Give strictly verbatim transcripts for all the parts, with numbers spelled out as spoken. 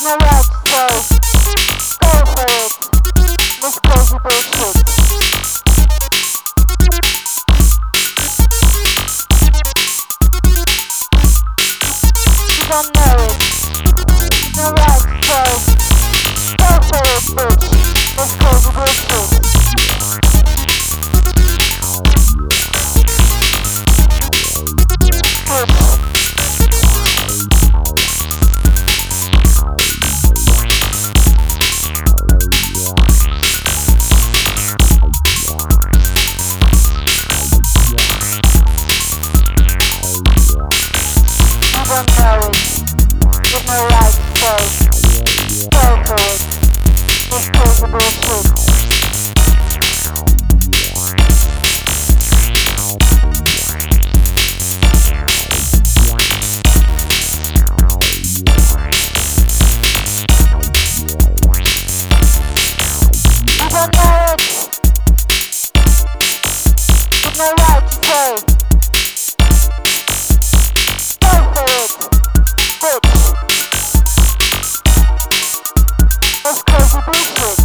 no right to say, go for it, this crazy bullshit. You don't know it, no right to say, go for it, bitch, this crazy bullshit. Don't know it, with no right to say, go for it, this crazy bullshit. You don't know it, with no right to say, that's crazy bullshit.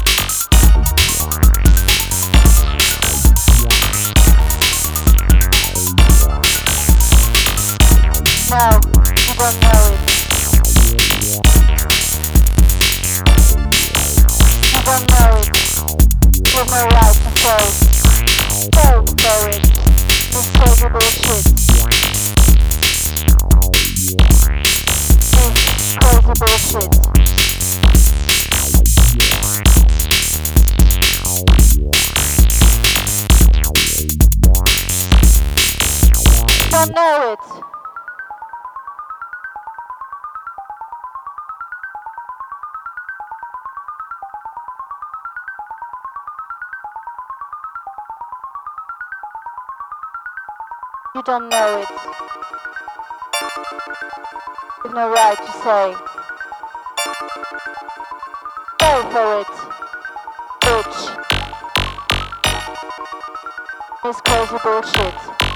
No, you don't know it. You don't know it. There's no right to say, go for it. This crazy bullshit. This crazy bullshit. Don't know it. You don't know it. You've no right to say, go for it, bitch. This crazy bullshit.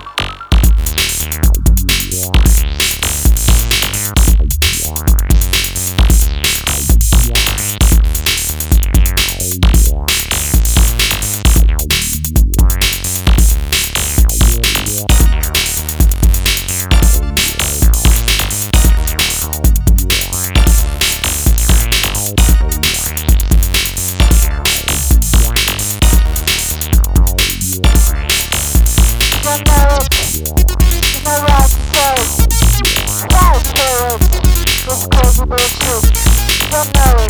Don't know it, there's no right to say, fight for it, this crazy bullshit. Don't know it.